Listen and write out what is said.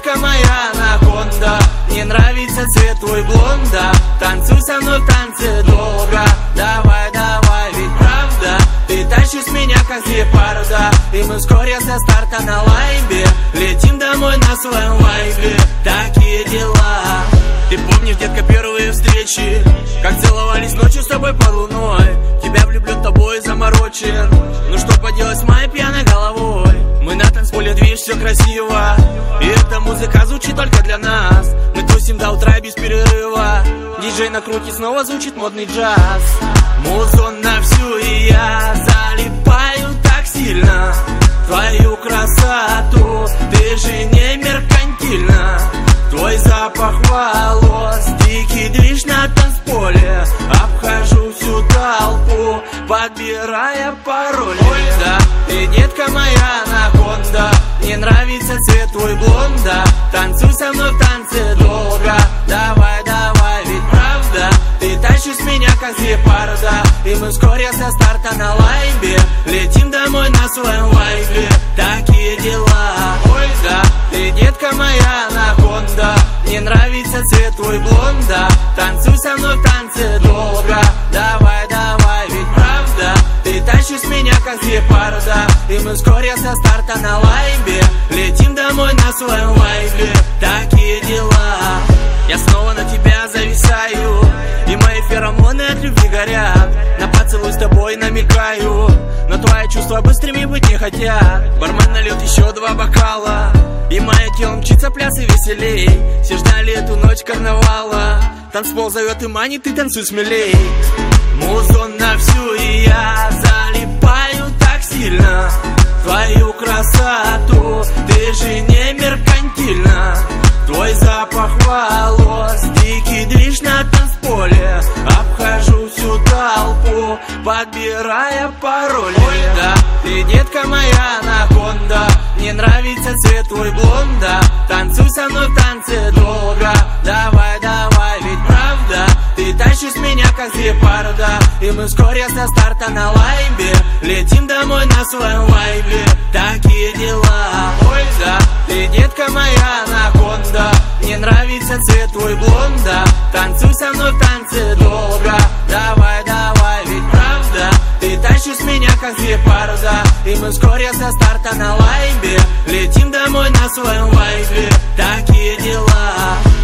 детка моя анаконда, мне нравится цвет твой блонда. Танцуй со мной в танце долго, давай, давай, ведь правда ты тащишь меня как гепарда. И мы вскоре со старта на лайбе летим домой на своем вайбе. Такие дела. Ты помнишь, детка, первые встречи, как целовались ночью с тобой под луной? Тебя влюблен, тобой заморочен, ну что поделать с моей пьяной головой? Мы на танцполе, движ, все красиво, и эта музыка звучит только для нас. Мы тусим до утра без перерыва, диджей накрутит, снова звучит модный джаз. Музон на всю, и я залипаю так сильно в твою красоту. Ты же не меркантильна, твой запах волос, дикий движ на танцполе. Обхожу всю толпу, подбирая пароли. Ой, да, ты детка моя анаконда, мне нравится цвет твой блонда. Танцуй со мной в танце долго, давай, давай, ведь правда ты тащишь меня как гепарда. И мы вскоре со старта на лайбе летим домой на своем вайбе. Такие дела. Ой, да, ты детка моя анаконда, мне нравится цвет твой блонда. Танцуй со мной в танце долго, давай, давай, ведь правда ты тащишь меня как гепарда. И мы вскоре со старта на лайбе летим домой на своем вайбе. Такие дела. Я снова на тебя зависаю, и мои феромоны от любви горят. На поцелуй с тобой намекаю, но твои чувства быстрыми быть не хотят. Бармен нальет еще 2 бокала, и мое тело мчится пляс и веселей. Все ждали эту ночь карнавала, танцпол зовет и манит, ты танцуй смелей. Музон на всю, и я залипаю так сильно в твою красоту. Ты же не меркантильна, твой запах волос, дикий движ на танцполе. Обхожу всю толпу, подбирая пароли. Ой, да, ты детка моя анаконда, мне нравится цвет твой блонда. Танцуй со мной в танце долго, давай, давай, ведь правда ты тащишь меня как гепарда. И мы вскоре со старта на лайбе летим домой на своем вайбе. Такие дела. Ой, да, ты детка моя анаконда, мне нравится цвет твой блонда. Танцуй со мной в танце долго, давай, давай, ведь правда ты тащишь меня как гепарда. И мы вскоре со старта на лайбе летим домой на своем вайбе. Такие дела.